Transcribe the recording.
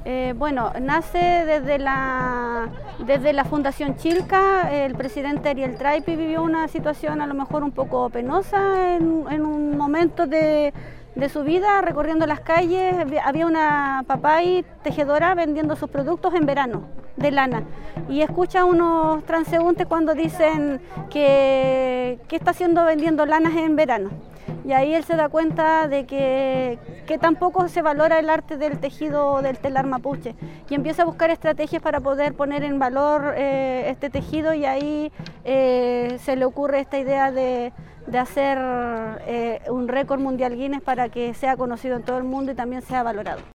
Bueno, nace desde la Fundación Chilca. El presidente Ariel Traipi vivió una situación a lo mejor un poco penosa en un momento de su vida, recorriendo las calles. Había una papay tejedora vendiendo sus productos en verano, de lana, y escucha a unos transeúntes cuando dicen que ¿qué está haciendo vendiendo lanas en verano? Y ahí él se da cuenta de que tampoco se valora el arte del tejido del telar mapuche, y empieza a buscar estrategias para poder poner en valor este tejido, y ahí se le ocurre esta idea de hacer un récord mundial Guinness para que sea conocido en todo el mundo y también sea valorado.